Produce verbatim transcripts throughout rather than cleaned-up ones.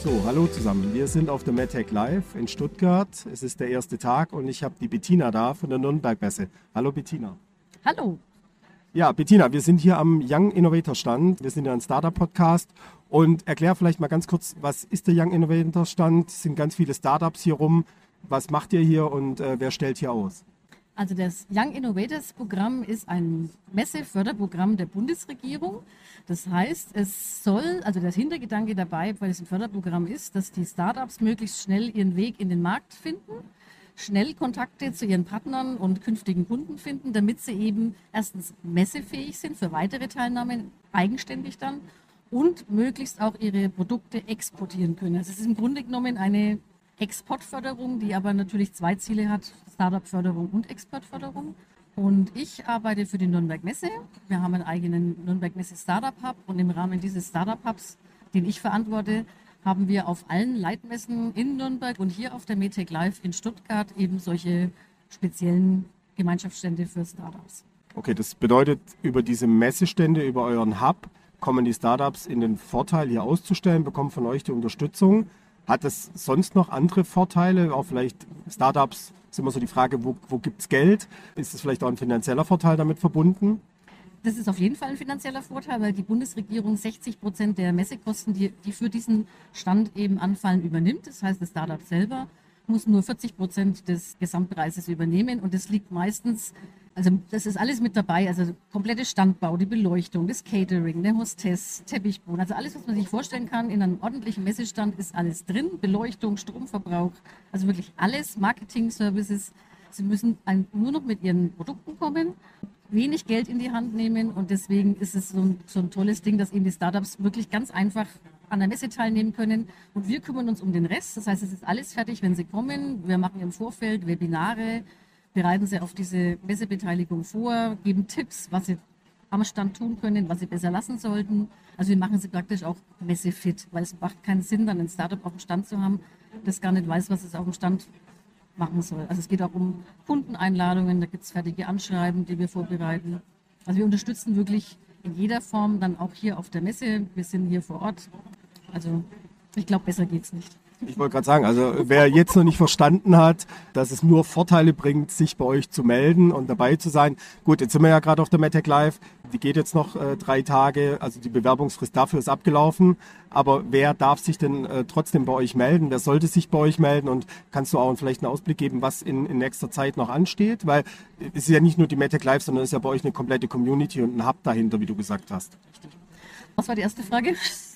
So, hallo zusammen. Wir sind auf der MedTech Live in Stuttgart. Es ist der erste Tag und ich habe die Bettina da von der Nürnberg Messe. Hallo Bettina. Hallo. Ja, Bettina, wir sind hier am Young Innovator Stand. Wir sind ja ein Startup-Podcast und erklär vielleicht mal ganz kurz, was ist der Young Innovator Stand? Es sind ganz viele Startups hier rum. Was macht ihr hier und äh, wer stellt hier aus? Also das Young Innovators Programm ist ein Messeförderprogramm der Bundesregierung. Das heißt, es soll, also der Hintergedanke dabei bei diesem Förderprogramm ist, dass die Startups möglichst schnell ihren Weg in den Markt finden, schnell Kontakte zu ihren Partnern und künftigen Kunden finden, damit sie eben erstens messefähig sind für weitere Teilnahmen, eigenständig dann, und möglichst auch ihre Produkte exportieren können. Also es ist im Grunde genommen eine Exportförderung, die aber natürlich zwei Ziele hat, Startup-Förderung und Exportförderung. Und ich arbeite für die Nürnberg Messe. Wir haben einen eigenen Nürnberg Messe Startup Hub und im Rahmen dieses Startup Hubs, den ich verantworte, haben wir auf allen Leitmessen in Nürnberg und hier auf der MedTech Live in Stuttgart eben solche speziellen Gemeinschaftsstände für Startups. Okay, das bedeutet, über diese Messestände, über euren Hub, kommen die Startups in den Vorteil, hier auszustellen, bekommen von euch die Unterstützung. Hat es sonst noch andere Vorteile? Auch vielleicht Startups, ist immer so die Frage, wo, wo gibt es Geld? Ist es vielleicht auch ein finanzieller Vorteil damit verbunden? Das ist auf jeden Fall ein finanzieller Vorteil, weil die Bundesregierung sechzig Prozent der Messekosten, die, die für diesen Stand eben anfallen, übernimmt. Das heißt, das Startup selber muss nur vierzig Prozent des Gesamtpreises übernehmen und das liegt meistens, also das ist alles mit dabei, also komplette Standbau, die Beleuchtung, das Catering, der Hostess, Teppichboden, also alles, was man sich vorstellen kann in einem ordentlichen Messestand ist alles drin, Beleuchtung, Stromverbrauch, also wirklich alles, Marketing-Services. Sie müssen ein, nur noch mit ihren Produkten kommen, wenig Geld in die Hand nehmen und deswegen ist es so ein, so ein tolles Ding, dass eben die Startups wirklich ganz einfach an der Messe teilnehmen können und wir kümmern uns um den Rest. Das heißt, es ist alles fertig, wenn sie kommen. Wir machen im Vorfeld Webinare, bereiten sie auf diese Messebeteiligung vor, geben Tipps, was sie am Stand tun können, was sie besser lassen sollten. Also wir machen sie praktisch auch messefit, weil es macht keinen Sinn, dann ein Startup auf dem Stand zu haben, das gar nicht weiß, was es auf dem Stand machen soll. Also es geht auch um Kundeneinladungen, da gibt es fertige Anschreiben, die wir vorbereiten. Also wir unterstützen wirklich in jeder Form, dann auch hier auf der Messe. Wir sind hier vor Ort. Also ich glaube, besser geht's nicht. Ich wollte gerade sagen, also wer jetzt noch nicht verstanden hat, dass es nur Vorteile bringt, sich bei euch zu melden und dabei zu sein. Gut, jetzt sind wir ja gerade auf der MedTech Live. Die geht jetzt noch äh, drei Tage, also die Bewerbungsfrist dafür ist abgelaufen. Aber wer darf sich denn äh, trotzdem bei euch melden? Wer sollte sich bei euch melden? Und kannst du auch vielleicht einen Ausblick geben, was in, in nächster Zeit noch ansteht? Weil es ist ja nicht nur die MedTech Live, sondern es ist ja bei euch eine komplette Community und ein Hub dahinter, wie du gesagt hast. Was war die erste Frage?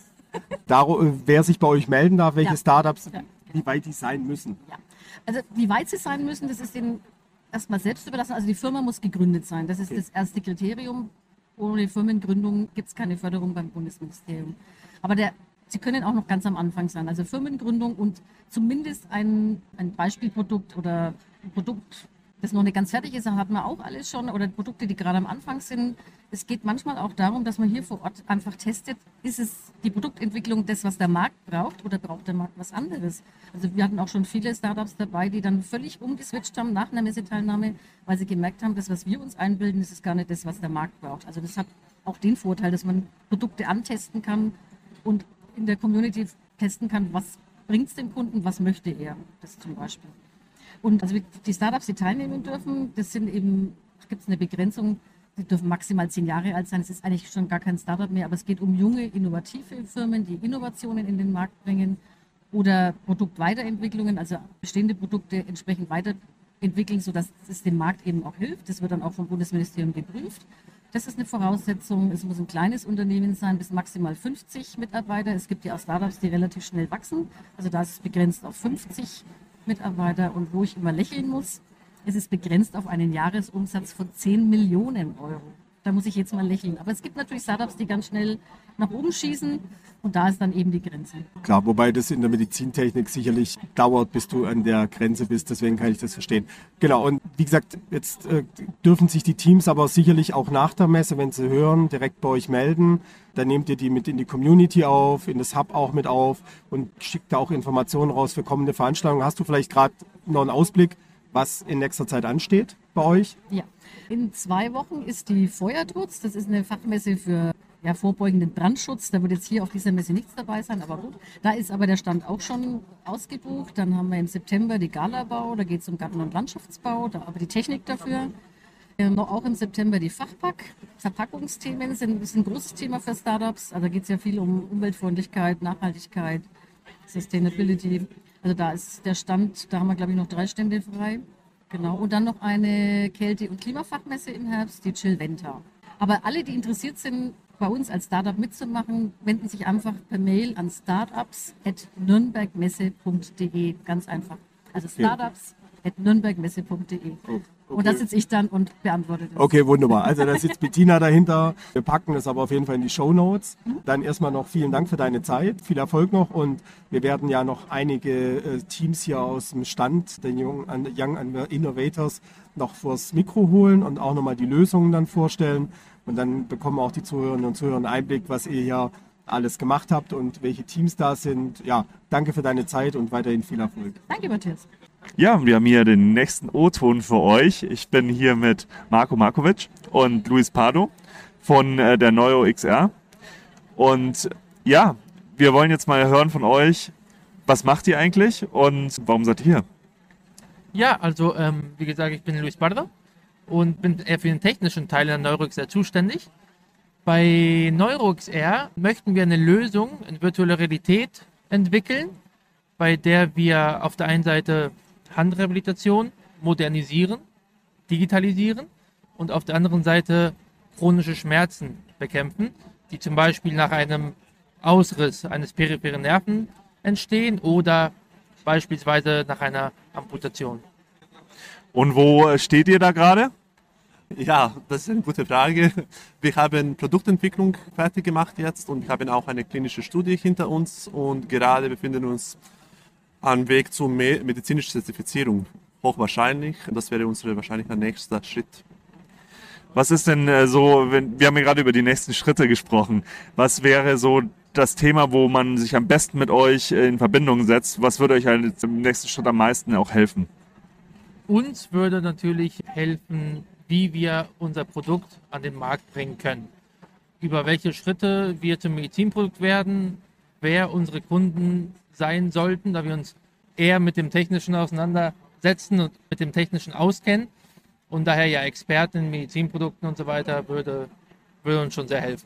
Dar- wer sich bei euch melden darf, welche Ja. Startups, Ja. wie weit die sein müssen. Ja. Also wie weit sie sein müssen, das ist denen erstmal selbst überlassen. Also die Firma muss gegründet sein. Das ist Okay. das erste Kriterium. Ohne Firmengründung gibt es keine Förderung beim Bundesministerium. Aber der, sie können auch noch ganz am Anfang sein. Also Firmengründung und zumindest ein, ein Beispielprodukt oder ein Produkt, das noch nicht ganz fertig ist, hat man auch alles schon. Oder Produkte, die gerade am Anfang sind. Es geht manchmal auch darum, dass man hier vor Ort einfach testet, ist es die Produktentwicklung das, was der Markt braucht oder braucht der Markt was anderes? Also wir hatten auch schon viele Startups dabei, die dann völlig umgeswitcht haben nach einer Messeteilnahme, weil sie gemerkt haben, das, was wir uns einbilden, das ist gar nicht das, was der Markt braucht. Also das hat auch den Vorteil, dass man Produkte antesten kann und in der Community testen kann, was bringt es dem Kunden, was möchte er, das zum Beispiel. Und also die Startups, die teilnehmen dürfen, das sind eben, gibt es eine Begrenzung, die dürfen maximal zehn Jahre alt sein. Es ist eigentlich schon gar kein Startup mehr, aber es geht um junge, innovative Firmen, die Innovationen in den Markt bringen oder Produktweiterentwicklungen, also bestehende Produkte entsprechend weiterentwickeln, sodass es dem Markt eben auch hilft. Das wird dann auch vom Bundesministerium geprüft. Das ist eine Voraussetzung. Es muss ein kleines Unternehmen sein, bis maximal fünfzig Mitarbeiter. Es gibt ja auch Startups, die relativ schnell wachsen. Also da ist es begrenzt auf fünfzig Mitarbeiter. Und wo ich immer lächeln muss, es ist begrenzt auf einen Jahresumsatz von zehn Millionen Euro. Da muss ich jetzt mal lächeln. Aber es gibt natürlich Startups, die ganz schnell nach oben schießen und da ist dann eben die Grenze. Klar, wobei das in der Medizintechnik sicherlich dauert, bis du an der Grenze bist, deswegen kann ich das verstehen. Genau, und wie gesagt, jetzt äh, dürfen sich die Teams aber sicherlich auch nach der Messe, wenn sie hören, direkt bei euch melden. Dann nehmt ihr die mit in die Community auf, in das Hub auch mit auf und schickt da auch Informationen raus für kommende Veranstaltungen. Hast du vielleicht gerade noch einen Ausblick, was in nächster Zeit ansteht bei euch? Ja, in zwei Wochen ist die Feuertrutz. Das ist eine Fachmesse für ja, vorbeugenden Brandschutz. Da wird jetzt hier auf dieser Messe nichts dabei sein, aber gut. Da ist aber der Stand auch schon ausgebucht. Dann haben wir im September die Galabau, da geht es um Garten- und Landschaftsbau, da aber die Technik dafür. Ähm, auch im September die Fachpack. Verpackungsthemen sind, ist ein großes Thema für Startups. Also da geht es ja viel um Umweltfreundlichkeit, Nachhaltigkeit, Sustainability. Also da ist der Stand, da haben wir glaube ich noch drei Stände frei. Genau. Und dann noch eine Kälte- und Klimafachmesse im Herbst, die Chillventa. Aber alle, die interessiert sind, bei uns als Startup mitzumachen, wenden sich einfach per Mail an startups at nürnbergmesse punkt de. Ganz einfach. Also startups at nürnbergmesse punkt de. Okay. Und da sitze ich dann und beantworte das. Okay, wunderbar. Also da sitzt Bettina dahinter. Wir packen das aber auf jeden Fall in die Shownotes. Dann erstmal noch vielen Dank für deine Zeit. Viel Erfolg noch. Und wir werden ja noch einige äh, Teams hier aus dem Stand, den Young, Young Innovators, noch vors Mikro holen und auch nochmal die Lösungen dann vorstellen. Und dann bekommen auch die Zuhörerinnen und Zuhörer einen Einblick, was ihr hier alles gemacht habt und welche Teams da sind. Ja, danke für deine Zeit und weiterhin viel Erfolg. Danke, Matthias. Ja, wir haben hier den nächsten O-Ton für euch. Ich bin hier mit Marco Markovic und Luis Pardo von äh, der Neuro X R. Und ja, wir wollen jetzt mal hören von euch, was macht ihr eigentlich und warum seid ihr hier? Ja, also ähm, wie gesagt, ich bin Luis Pardo und bin eher für den technischen Teil der Neuro X R zuständig. Bei Neuro X R möchten wir eine Lösung in virtueller Realität entwickeln, bei der wir auf der einen Seite Handrehabilitation modernisieren, digitalisieren und auf der anderen Seite chronische Schmerzen bekämpfen, die zum Beispiel nach einem Ausriss eines peripheren Nerven entstehen oder beispielsweise nach einer Amputation. Und wo steht ihr da gerade? Ja, das ist eine gute Frage. Wir haben Produktentwicklung fertig gemacht jetzt und wir haben auch eine klinische Studie hinter uns und gerade befinden uns am Weg zur medizinischen Zertifizierung. Hochwahrscheinlich. Das wäre unser wahrscheinlicher nächster Schritt. Was ist denn äh, so, wenn, wir haben ja gerade über die nächsten Schritte gesprochen. Was wäre so das Thema, wo man sich am besten mit euch in Verbindung setzt? Was würde euch halt im nächsten Schritt am meisten auch helfen? Uns würde natürlich helfen, wie wir unser Produkt an den Markt bringen können. Über welche Schritte wir zum Medizinprodukt werden, wer unsere Kunden sein sollten, da wir uns eher mit dem Technischen auseinandersetzen und mit dem Technischen auskennen. Und daher ja Experten in Medizinprodukten und so weiter würde, würde uns schon sehr helfen.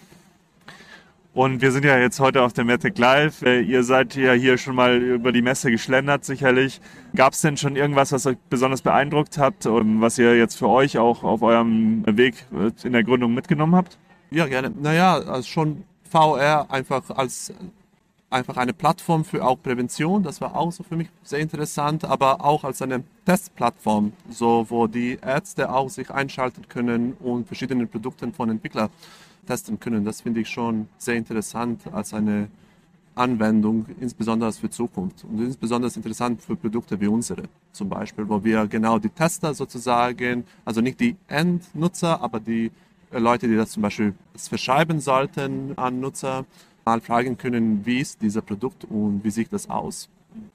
Und wir sind ja jetzt heute auf der MedTech Live. Ihr seid ja hier schon mal über die Messe geschlendert sicherlich. Gab es denn schon irgendwas, was euch besonders beeindruckt hat und was ihr jetzt für euch auch auf eurem Weg in der Gründung mitgenommen habt? Ja, gerne. Naja, also schon V R einfach als einfach eine Plattform für auch Prävention, das war auch so für mich sehr interessant, aber auch als eine Testplattform, so wo die Ärzte auch sich einschalten können und verschiedene Produkte von Entwicklern testen können. Das finde ich schon sehr interessant als eine Anwendung, insbesondere für Zukunft und insbesondere interessant für Produkte wie unsere zum Beispiel, wo wir genau die Tester sozusagen, also nicht die Endnutzer, aber die Leute, die das zum Beispiel verschreiben sollten an Nutzer, mal fragen können, wie ist dieser Produkt und wie sieht das aus.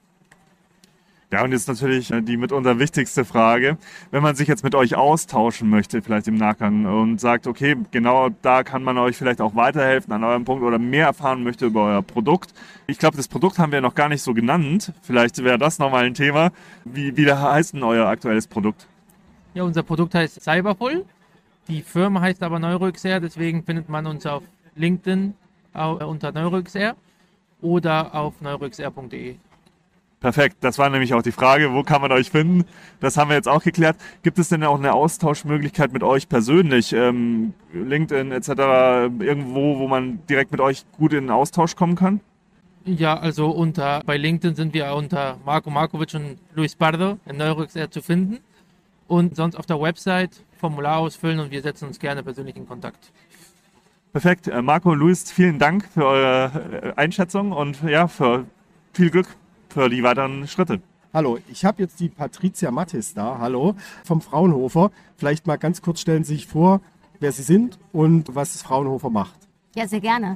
Ja, und jetzt natürlich die mitunter wichtigste Frage, wenn man sich jetzt mit euch austauschen möchte, vielleicht im Nachgang und sagt, okay, genau da kann man euch vielleicht auch weiterhelfen an eurem Punkt oder mehr erfahren möchte über euer Produkt. Ich glaube, das Produkt haben wir noch gar nicht so genannt. Vielleicht wäre das nochmal ein Thema. Wie, wie heißt denn euer aktuelles Produkt? Ja, unser Produkt heißt Cyberfull. Die Firma heißt aber Neuro X R, deswegen findet man uns auf LinkedIn unter Neuro X R oder auf neuro x r punkt de. Perfekt, das war nämlich auch die Frage, wo kann man euch finden? Das haben wir jetzt auch geklärt. Gibt es denn auch eine Austauschmöglichkeit mit euch persönlich, ähm, LinkedIn et cetera, irgendwo, wo man direkt mit euch gut in den Austausch kommen kann? Ja, also unter bei LinkedIn sind wir unter Marco Markovic und Luis Pardo in Neuro X R zu finden und sonst auf der Website Formular ausfüllen und wir setzen uns gerne persönlich in Kontakt. Perfekt. Marco, Luis, vielen Dank für eure Einschätzung und ja, für viel Glück für die weiteren Schritte. Hallo, ich habe jetzt die Patricia Mattis da, hallo, vom Fraunhofer. Vielleicht mal ganz kurz stellen Sie sich vor, wer Sie sind und was Fraunhofer macht. Ja, sehr gerne.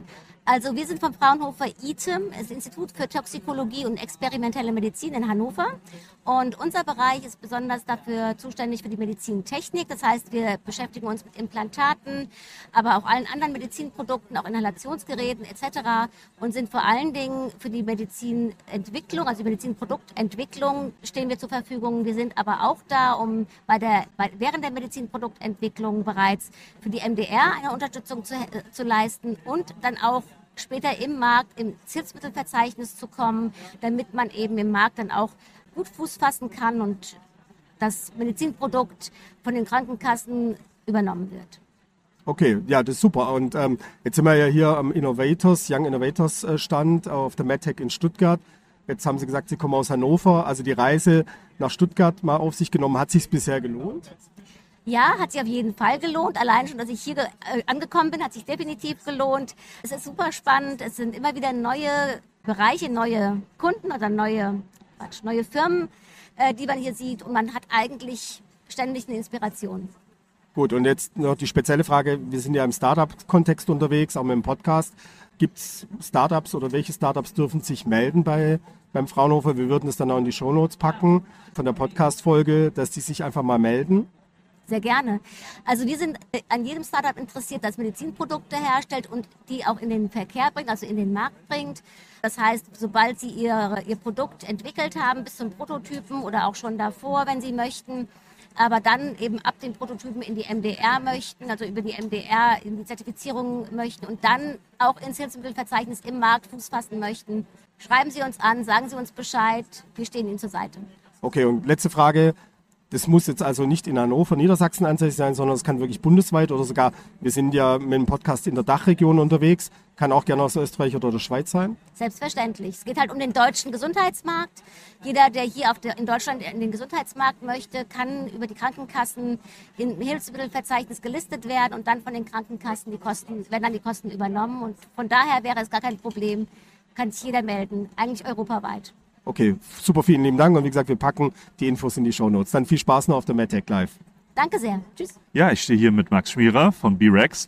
Also wir sind vom Fraunhofer I T E M, das Institut für Toxikologie und experimentelle Medizin in Hannover. Und unser Bereich ist besonders dafür zuständig für die Medizintechnik. Das heißt, wir beschäftigen uns mit Implantaten, aber auch allen anderen Medizinprodukten, auch Inhalationsgeräten et cetera. Und sind vor allen Dingen für die Medizinentwicklung, also die Medizinproduktentwicklung stehen wir zur Verfügung. Wir sind aber auch da, um bei der, bei, während der Medizinproduktentwicklung bereits für die M D R eine Unterstützung zu, äh, zu leisten und dann auch später im Markt, im Hilfsmittelverzeichnis zu kommen, damit man eben im Markt dann auch gut Fuß fassen kann und das Medizinprodukt von den Krankenkassen übernommen wird. Okay, ja, das ist super. Und ähm, jetzt sind wir ja hier am Innovators, Young Innovators äh, Stand auf der MedTech in Stuttgart. Jetzt haben Sie gesagt, Sie kommen aus Hannover. Also die Reise nach Stuttgart mal auf sich genommen. Hat sich bisher gelohnt? Ja, hat sich auf jeden Fall gelohnt. Allein schon, dass ich hier äh, angekommen bin, hat sich definitiv gelohnt. Es ist super spannend. Es sind immer wieder neue Bereiche, neue Kunden oder neue, Quatsch, neue Firmen, äh, die man hier sieht. Und man hat eigentlich ständig eine Inspiration. Gut, und jetzt noch die spezielle Frage. Wir sind ja im Startup-Kontext unterwegs, auch mit dem Podcast. Gibt es Startups oder welche Startups dürfen sich melden bei, beim Fraunhofer? Wir würden es dann auch in die Shownotes packen von der Podcast-Folge, dass die sich einfach mal melden. Sehr gerne. Also wir sind an jedem Startup interessiert, das Medizinprodukte herstellt und die auch in den Verkehr bringt, also in den Markt bringt. Das heißt, sobald sie ihr, ihr Produkt entwickelt haben, bis zum Prototypen oder auch schon davor, wenn sie möchten, aber dann eben ab den Prototypen in die M D R möchten, also über die M D R in die Zertifizierung möchten und dann auch ins Hilfsmittelverzeichnis im Markt Fuß fassen möchten, schreiben Sie uns an, sagen Sie uns Bescheid, wir stehen Ihnen zur Seite. Okay, und letzte Frage. Das muss jetzt also nicht in Hannover, Niedersachsen ansässig sein, sondern es kann wirklich bundesweit oder sogar, wir sind ja mit dem Podcast in der Dachregion unterwegs, kann auch gerne aus Österreich oder der Schweiz sein. Selbstverständlich. Es geht halt um den deutschen Gesundheitsmarkt. Jeder, der hier auf der, in Deutschland in den Gesundheitsmarkt möchte, kann über die Krankenkassen im Hilfsmittelverzeichnis gelistet werden und dann von den Krankenkassen die Kosten, werden dann die Kosten übernommen. Und von daher wäre es gar kein Problem, kann sich jeder melden, eigentlich europaweit. Okay, super, vielen lieben Dank und wie gesagt, wir packen die Infos in die Shownotes. Dann viel Spaß noch auf der MedTech Live. Danke sehr. Tschüss. Ja, ich stehe hier mit Max Schmierer von B-Rex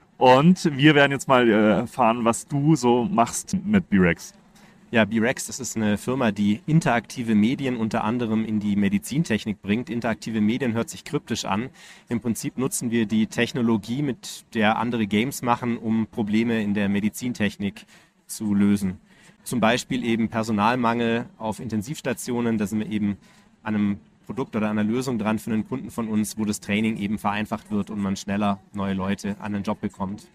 und wir werden jetzt mal äh, erfahren, was du so machst mit B-Rex. Ja, B-Rex, das ist eine Firma, die interaktive Medien unter anderem in die Medizintechnik bringt. Interaktive Medien hört sich kryptisch an. Im Prinzip nutzen wir die Technologie, mit der andere Games machen, um Probleme in der Medizintechnik zu lösen. Zum Beispiel eben Personalmangel auf Intensivstationen, da sind wir eben an einem Produkt oder einer Lösung dran für einen Kunden von uns, wo das Training eben vereinfacht wird und man schneller neue Leute an den Job bekommt.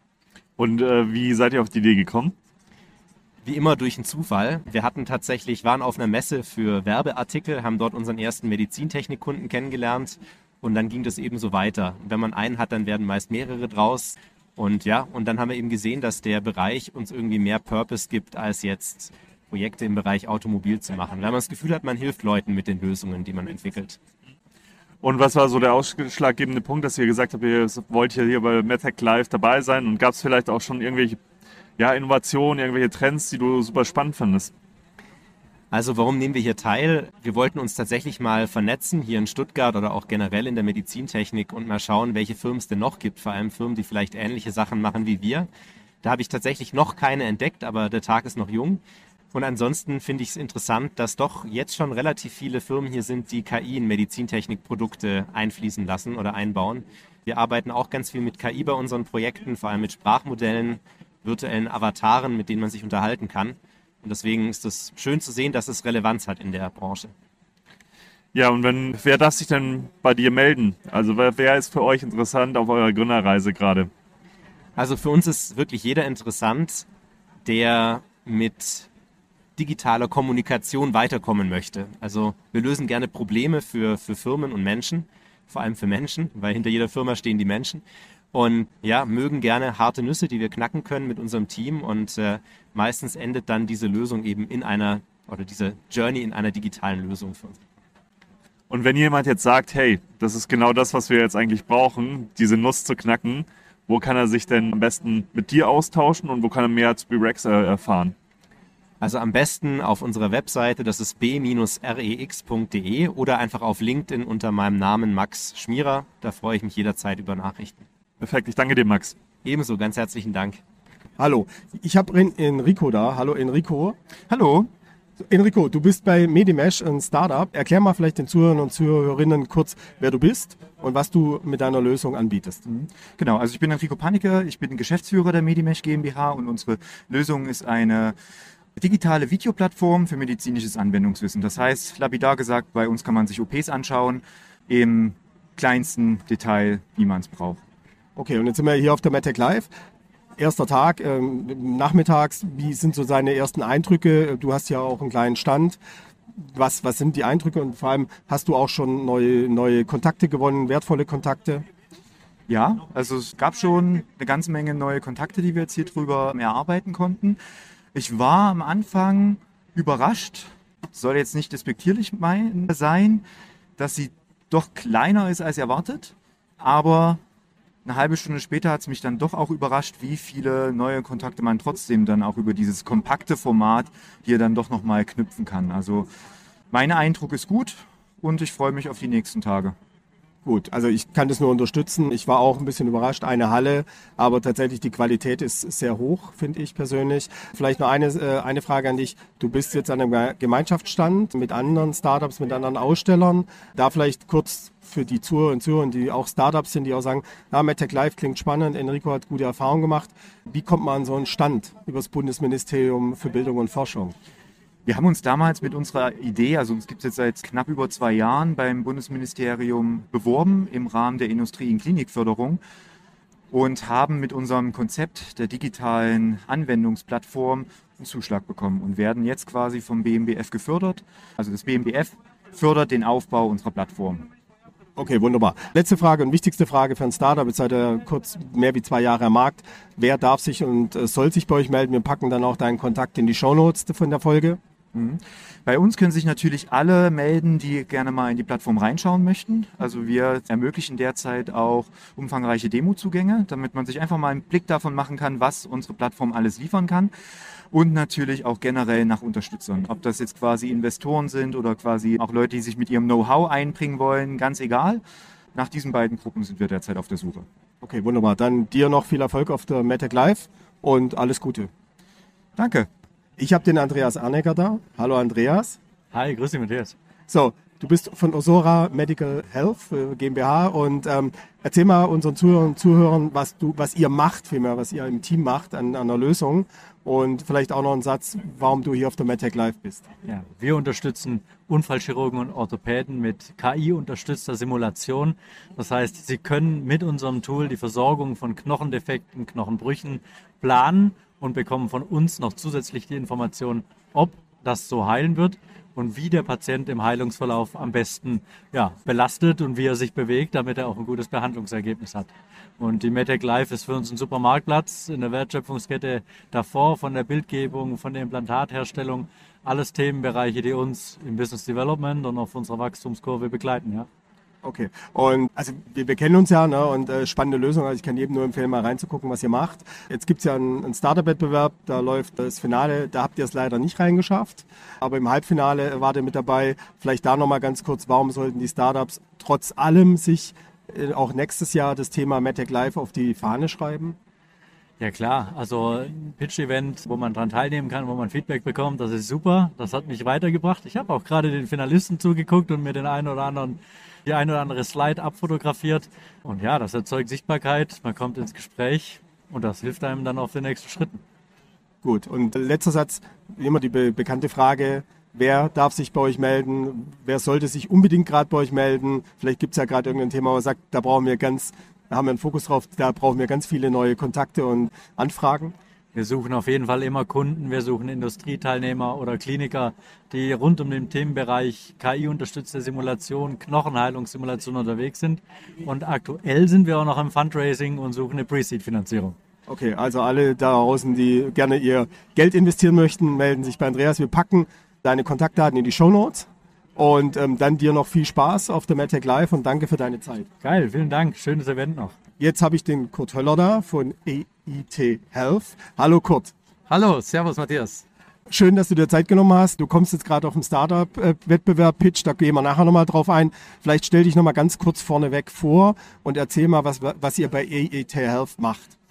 Und äh, wie seid ihr auf die Idee gekommen? Wie immer durch einen Zufall. Wir hatten tatsächlich, waren auf einer Messe für Werbeartikel, haben dort unseren ersten Medizintechnikkunden kennengelernt und dann ging das eben so weiter. Wenn man einen hat, dann werden meist mehrere draus. Und ja, und dann haben wir eben gesehen, dass der Bereich uns irgendwie mehr Purpose gibt, als jetzt Projekte im Bereich Automobil zu machen. Weil man das Gefühl hat, man hilft Leuten mit den Lösungen, die man entwickelt. Und was war so der ausschlaggebende Punkt, dass ihr gesagt habt, ihr wollt ja hier bei MedTech Live dabei sein? Und gab es vielleicht auch schon irgendwelche ja, Innovationen, irgendwelche Trends, die du super spannend findest? Also warum nehmen wir hier teil? Wir wollten uns tatsächlich mal vernetzen, hier in Stuttgart oder auch generell in der Medizintechnik und mal schauen, welche Firmen es denn noch gibt, vor allem Firmen, die vielleicht ähnliche Sachen machen wie wir. Da habe ich tatsächlich noch keine entdeckt, aber der Tag ist noch jung. Und ansonsten finde ich es interessant, dass doch jetzt schon relativ viele Firmen hier sind, die K I in Medizintechnikprodukte einfließen lassen oder einbauen. Wir arbeiten auch ganz viel mit K I bei unseren Projekten, vor allem mit Sprachmodellen, virtuellen Avataren, mit denen man sich unterhalten kann. Und deswegen ist es schön zu sehen, dass es Relevanz hat in der Branche. Ja, und wenn, wer darf sich denn bei dir melden? Also wer, wer ist für euch interessant auf eurer Gründerreise gerade? Also für uns ist wirklich jeder interessant, der mit digitaler Kommunikation weiterkommen möchte. Also wir lösen gerne Probleme für, für Firmen und Menschen, vor allem für Menschen, weil hinter jeder Firma stehen die Menschen. Und ja, mögen gerne harte Nüsse, die wir knacken können mit unserem Team. Und äh, meistens endet dann diese Lösung eben in einer, oder diese Journey in einer digitalen Lösung für uns. Und wenn jemand jetzt sagt, hey, das ist genau das, was wir jetzt eigentlich brauchen, diese Nuss zu knacken, wo kann er sich denn am besten mit dir austauschen und wo kann er mehr zu B-Rex erfahren? Also am besten auf unserer Webseite, das ist b rex punkt de oder einfach auf LinkedIn unter meinem Namen Max Schmierer. Da freue ich mich jederzeit über Nachrichten. Perfekt, ich danke dir, Max. Ebenso, ganz herzlichen Dank. Hallo, ich habe Enrico da. Hallo Enrico. Hallo. Enrico, du bist bei Medimesh, ein Startup. Erklär mal vielleicht den Zuhörern und Zuhörerinnen kurz, wer du bist und was du mit deiner Lösung anbietest. Genau, also ich bin Enrico Panicke, ich bin Geschäftsführer der Medimesh GmbH und unsere Lösung ist eine digitale Videoplattform für medizinisches Anwendungswissen. Das heißt, lapidar gesagt, bei uns kann man sich O Ps anschauen im kleinsten Detail, wie man es braucht. Okay, und jetzt sind wir hier auf der MedTech Live. Erster Tag, ähm, nachmittags, wie sind so seine ersten Eindrücke? Du hast ja auch einen kleinen Stand. Was, was sind die Eindrücke und vor allem hast du auch schon neue, neue Kontakte gewonnen, wertvolle Kontakte? Ja, also es gab schon eine ganze Menge neue Kontakte, die wir jetzt hier drüber erarbeiten konnten. Ich war am Anfang überrascht, soll jetzt nicht despektierlich sein, dass sie doch kleiner ist als erwartet, aber eine halbe Stunde später hat es mich dann doch auch überrascht, wie viele neue Kontakte man trotzdem dann auch über dieses kompakte Format hier dann doch nochmal knüpfen kann. Also mein Eindruck ist gut und ich freue mich auf die nächsten Tage. Gut, also ich kann das nur unterstützen. Ich war auch ein bisschen überrascht, eine Halle, aber tatsächlich die Qualität ist sehr hoch, finde ich persönlich. Vielleicht noch eine, äh, eine Frage an dich. Du bist jetzt an einem Gemeinschaftsstand mit anderen Startups, mit anderen Ausstellern. Da vielleicht kurz für die Zuhörer und Zuhörer, die auch Startups sind, die auch sagen, ja, MedTech Live klingt spannend, Enrico hat gute Erfahrungen gemacht. Wie kommt man an so einen Stand über das Bundesministerium für Bildung und Forschung? Wir haben uns damals mit unserer Idee, also uns gibt es jetzt seit knapp über zwei Jahren beim Bundesministerium beworben im Rahmen der Industrie- und Klinikförderung und haben mit unserem Konzept der digitalen Anwendungsplattform einen Zuschlag bekommen und werden jetzt quasi vom B M B F gefördert. Also das B M B F fördert den Aufbau unserer Plattform. Okay, wunderbar. Letzte Frage und wichtigste Frage für ein Startup. Jetzt seid ihr kurz mehr wie zwei Jahre am Markt. Wer darf sich und soll sich bei euch melden? Wir packen dann auch deinen Kontakt in die Shownotes von der Folge. Bei uns können sich natürlich alle melden, die gerne mal in die Plattform reinschauen möchten. Also wir ermöglichen derzeit auch umfangreiche Demozugänge, damit man sich einfach mal einen Blick davon machen kann, was unsere Plattform alles liefern kann. Und natürlich auch generell nach Unterstützern. Ob das jetzt quasi Investoren sind oder quasi auch Leute, die sich mit ihrem Know-how einbringen wollen, ganz egal. Nach diesen beiden Gruppen sind wir derzeit auf der Suche. Okay, wunderbar. Dann dir noch viel Erfolg auf der MedTech Live und alles Gute. Danke. Ich habe den Andreas Arnecker da. Hallo Andreas. Hi, grüß dich Matthias. So, du bist von Osora Medical Health GmbH und ähm, erzähl mal unseren Zuhörern und Zuhörern, was du, was ihr macht, vielmehr, was ihr im Team macht an, an einer Lösung und vielleicht auch noch einen Satz, warum du hier auf der MedTech Live bist. Ja, wir unterstützen Unfallchirurgen und Orthopäden mit K I-unterstützter Simulation. Das heißt, sie können mit unserem Tool die Versorgung von Knochendefekten, Knochenbrüchen planen und bekommen von uns noch zusätzlich die Information, ob das so heilen wird und wie der Patient im Heilungsverlauf am besten ja, belastet und wie er sich bewegt, damit er auch ein gutes Behandlungsergebnis hat. Und die MedTech Live ist für uns ein super Marktplatz in der Wertschöpfungskette davor, von der Bildgebung, von der Implantatherstellung, alles Themenbereiche, die uns im Business Development und auf unserer Wachstumskurve begleiten. Ja. Okay, und also wir, wir kennen uns ja, ne, und äh, spannende Lösung, also ich kann jedem nur empfehlen, mal reinzugucken, was ihr macht. Jetzt gibt es ja einen, einen Startup-Wettbewerb, da läuft das Finale, da habt ihr es leider nicht reingeschafft, aber im Halbfinale wart ihr mit dabei. Vielleicht da nochmal ganz kurz, warum sollten die Startups trotz allem sich äh, auch nächstes Jahr das Thema MedTech Live auf die Fahne schreiben? Ja klar, also ein Pitch-Event, wo man dran teilnehmen kann, wo man Feedback bekommt, das ist super, das hat mich weitergebracht. Ich habe auch gerade den Finalisten zugeguckt und mir den einen oder anderen die ein oder andere Slide abfotografiert. Und ja, das erzeugt Sichtbarkeit, man kommt ins Gespräch und das hilft einem dann auf den nächsten Schritten. Gut, und letzter Satz, immer die be- bekannte Frage, wer darf sich bei euch melden, wer sollte sich unbedingt gerade bei euch melden? Vielleicht gibt es ja gerade irgendein Thema, wo man sagt, da brauchen wir ganz, da haben wir einen Fokus drauf, da brauchen wir ganz viele neue Kontakte und Anfragen. Wir suchen auf jeden Fall immer Kunden, wir suchen Industrieteilnehmer oder Kliniker, die rund um den Themenbereich K I-unterstützte Simulation, Knochenheilungssimulation unterwegs sind. Und aktuell sind wir auch noch im Fundraising und suchen eine Pre-Seed-Finanzierung. Okay, also alle da draußen, die gerne ihr Geld investieren möchten, melden sich bei Andreas. Wir packen deine Kontaktdaten in die Shownotes. Und ähm, dann dir noch viel Spaß auf der MedTech Live und danke für deine Zeit. Geil, vielen Dank. Schönes Event noch. Jetzt habe ich den Kurt Höller da von E I T Health. Hallo Kurt. Hallo, servus Matthias. Schön, dass du dir Zeit genommen hast. Du kommst jetzt gerade auf dem Startup-Wettbewerb-Pitch, da gehen wir nachher nochmal drauf ein. Vielleicht stell dich nochmal ganz kurz vorneweg vor und erzähl mal, was, was ihr bei E I T Health macht.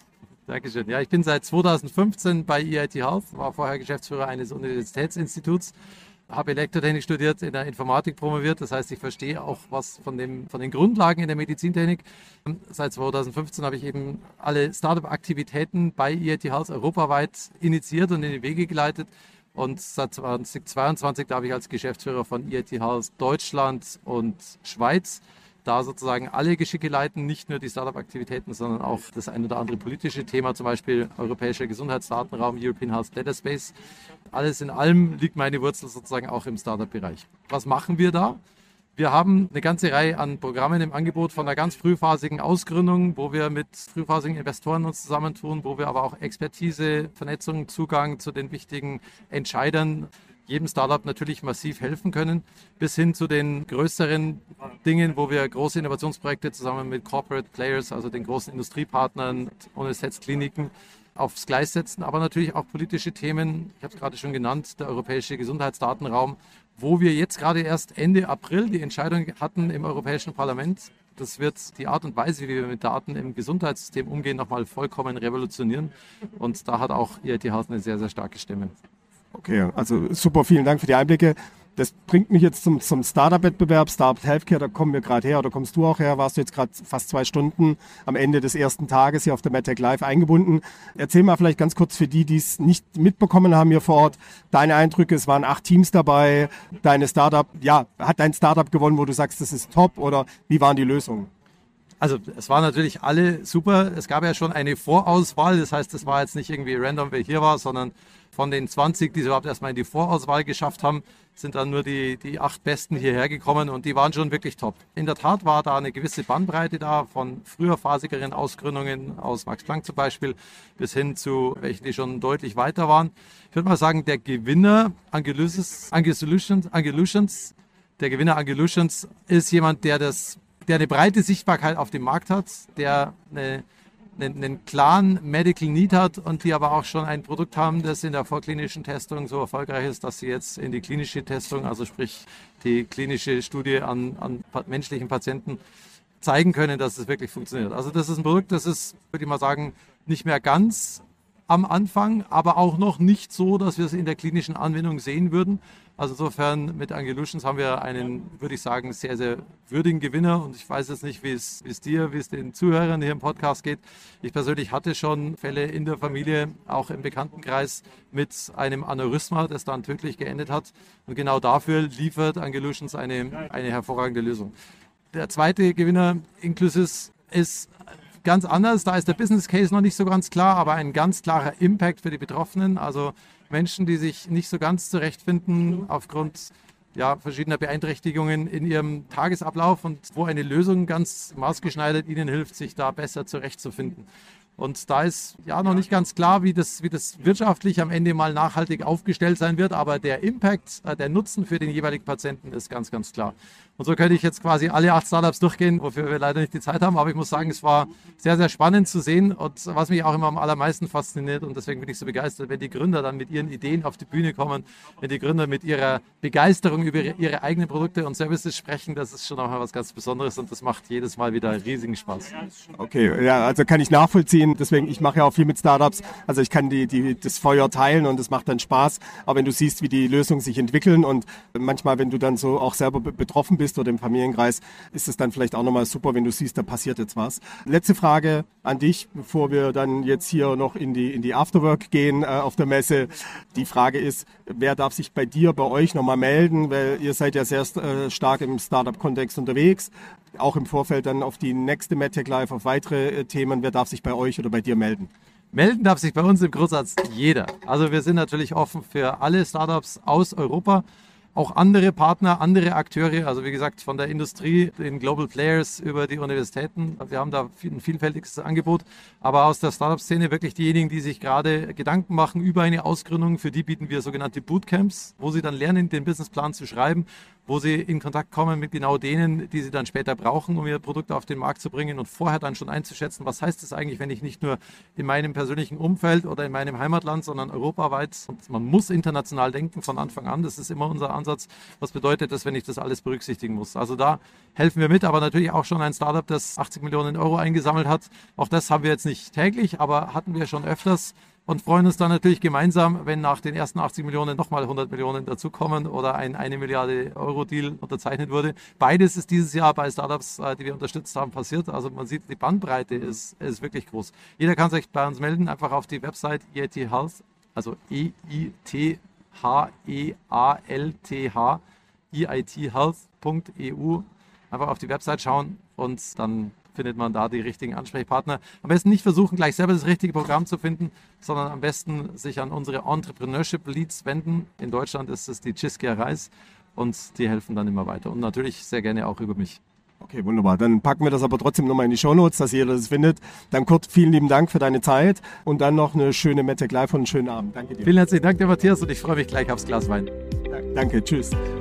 Dankeschön. Ja, ich bin seit zweitausendfünfzehn bei E I T Health, war vorher Geschäftsführer eines Universitätsinstituts, habe Elektrotechnik studiert, in der Informatik promoviert. Das heißt, ich verstehe auch was von, dem, von den Grundlagen in der Medizintechnik. Seit zweitausendfünfzehn habe ich eben alle Startup-Aktivitäten bei E I T Health europaweit initiiert und in die Wege geleitet. Und seit zweitausendzweiundzwanzig darf ich als Geschäftsführer von E I T Health Deutschland und Schweiz da sozusagen alle Geschicke leiten, nicht nur die Startup-Aktivitäten, sondern auch das ein oder andere politische Thema, zum Beispiel Europäischer Gesundheitsdatenraum, European Health Data Space. Alles in allem liegt meine Wurzel sozusagen auch im Startup-Bereich. Was machen wir da? Wir haben eine ganze Reihe an Programmen im Angebot von einer ganz frühphasigen Ausgründung, wo wir mit frühphasigen Investoren uns zusammentun, wo wir aber auch Expertise, Vernetzung, Zugang zu den wichtigen Entscheidern jedem Startup natürlich massiv helfen können, bis hin zu den größeren Dingen, wo wir große Innovationsprojekte zusammen mit Corporate Players, also den großen Industriepartnern, Universitätskliniken, aufs Gleis setzen, aber natürlich auch politische Themen, ich habe es gerade schon genannt, der Europäische Gesundheitsdatenraum, wo wir jetzt gerade erst Ende April die Entscheidung hatten im Europäischen Parlament. Das wird die Art und Weise, wie wir mit Daten im Gesundheitssystem umgehen, nochmal vollkommen revolutionieren. Und da hat auch E I T Health eine sehr, sehr starke Stimme. Okay, also super, vielen Dank für die Einblicke. Das bringt mich jetzt zum, zum Startup-Wettbewerb, Startup Healthcare, da kommen wir gerade her, oder kommst du auch her, warst du jetzt gerade fast zwei Stunden am Ende des ersten Tages hier auf der MedTech Live eingebunden. Erzähl mal vielleicht ganz kurz für die, die es nicht mitbekommen haben hier vor Ort, deine Eindrücke, es waren acht Teams dabei, deine Startup, ja, hat dein Startup gewonnen, wo du sagst, das ist top, oder wie waren die Lösungen? Also es waren natürlich alle super, es gab ja schon eine Vorauswahl, das heißt, es war jetzt nicht irgendwie random, wer hier war, sondern von den zwanzig, die es überhaupt erstmal in die Vorauswahl geschafft haben, sind dann nur die, die acht Besten hierher gekommen und die waren schon wirklich top. In der Tat war da eine gewisse Bandbreite da, von früherphasigeren Ausgründungen aus Max Planck zum Beispiel, bis hin zu welchen, die schon deutlich weiter waren. Ich würde mal sagen, der Gewinner Angelutions, Angelutions, Angelutions, der Gewinner Angelutions ist jemand, der das, der eine breite Sichtbarkeit auf dem Markt hat, der eine einen, einen klaren Medical Need hat und die aber auch schon ein Produkt haben, das in der vorklinischen Testung so erfolgreich ist, dass sie jetzt in die klinische Testung, also sprich die klinische Studie an, an menschlichen Patienten, zeigen können, dass es wirklich funktioniert. Also das ist ein Produkt, das ist, würde ich mal sagen, nicht mehr ganz am Anfang, aber auch noch nicht so, dass wir es in der klinischen Anwendung sehen würden. Also insofern mit Angelutions haben wir einen, würde ich sagen, sehr, sehr würdigen Gewinner. Und ich weiß jetzt nicht, wie es, wie es dir, wie es den Zuhörern hier im Podcast geht. Ich persönlich hatte schon Fälle in der Familie, auch im Bekanntenkreis, mit einem Aneurysma, das dann tödlich geendet hat. Und genau dafür liefert Angelutions eine, eine hervorragende Lösung. Der zweite Gewinner, Inclusis, ist ganz anders. Da ist der Business Case noch nicht so ganz klar, aber ein ganz klarer Impact für die Betroffenen. Also Menschen, die sich nicht so ganz zurechtfinden aufgrund ja, verschiedener Beeinträchtigungen in ihrem Tagesablauf und wo eine Lösung ganz maßgeschneidert ihnen hilft, sich da besser zurechtzufinden. Und da ist ja noch nicht ganz klar, wie das, wie das wirtschaftlich am Ende mal nachhaltig aufgestellt sein wird, aber der Impact, äh, der Nutzen für den jeweiligen Patienten ist ganz, ganz klar. Und so könnte ich jetzt quasi alle acht Startups durchgehen, wofür wir leider nicht die Zeit haben, aber ich muss sagen, es war sehr, sehr spannend zu sehen und was mich auch immer am allermeisten fasziniert und deswegen bin ich so begeistert, wenn die Gründer dann mit ihren Ideen auf die Bühne kommen, wenn die Gründer mit ihrer Begeisterung über ihre eigenen Produkte und Services sprechen, das ist schon auch mal was ganz Besonderes und das macht jedes Mal wieder riesigen Spaß. Okay, ja, also kann ich nachvollziehen. Deswegen, ich mache ja auch viel mit Startups. Also ich kann die, die, das Feuer teilen und es macht dann Spaß. Aber wenn du siehst, wie die Lösungen sich entwickeln und manchmal, wenn du dann so auch selber betroffen bist oder im Familienkreis, ist es dann vielleicht auch nochmal super, wenn du siehst, da passiert jetzt was. Letzte Frage an dich, bevor wir dann jetzt hier noch in die, in die Afterwork gehen äh, auf der Messe. Die Frage ist, wer darf sich bei dir, bei euch nochmal melden? Weil ihr seid ja sehr äh, stark im Startup-Kontext unterwegs. Auch im Vorfeld dann auf die nächste MedTech Live, auf weitere äh, Themen. Wer darf sich bei euch oder bei dir melden? Melden darf sich bei uns im Grundsatz jeder. Also wir sind natürlich offen für alle Startups aus Europa, auch andere Partner, andere Akteure, also wie gesagt von der Industrie, den Global Players über die Universitäten. Wir haben da ein vielfältiges Angebot, aber aus der Startup-Szene wirklich diejenigen, die sich gerade Gedanken machen über eine Ausgründung, für die bieten wir sogenannte Bootcamps, wo sie dann lernen, den Businessplan zu schreiben, wo sie in Kontakt kommen mit genau denen, die sie dann später brauchen, um ihr Produkt auf den Markt zu bringen und vorher dann schon einzuschätzen, was heißt das eigentlich, wenn ich nicht nur in meinem persönlichen Umfeld oder in meinem Heimatland, sondern europaweit, und man muss international denken von Anfang an, das ist immer unser Ansatz, Ansatz. Was bedeutet das, wenn ich das alles berücksichtigen muss? Also da helfen wir mit, aber natürlich auch schon ein Startup, das achtzig Millionen Euro eingesammelt hat. Auch das haben wir jetzt nicht täglich, aber hatten wir schon öfters. Und freuen uns dann natürlich gemeinsam, wenn nach den ersten achtzig Millionen nochmal hundert Millionen dazukommen oder ein eine Milliarde Euro Deal unterzeichnet wurde. Beides ist dieses Jahr bei Startups, die wir unterstützt haben, passiert. Also man sieht, die Bandbreite ist, ist wirklich groß. Jeder kann sich bei uns melden, einfach auf die Website E I T Health, also E I T H E A L T H, E I T health punkt E U. Einfach auf die Website schauen und dann findet man da die richtigen Ansprechpartner. Am besten nicht versuchen, gleich selber das richtige Programm zu finden, sondern am besten sich an unsere Entrepreneurship Leads wenden. In Deutschland ist es die Chiskia Reis und die helfen dann immer weiter. Und natürlich sehr gerne auch über mich. Okay, wunderbar. Dann packen wir das aber trotzdem nochmal in die Shownotes, dass jeder das findet. Dann Kurt, vielen lieben Dank für deine Zeit und dann noch eine schöne MedTech Live und einen schönen Abend. Danke dir. Vielen herzlichen Dank, der Matthias, und ich freue mich gleich aufs Glas Wein. Danke, tschüss.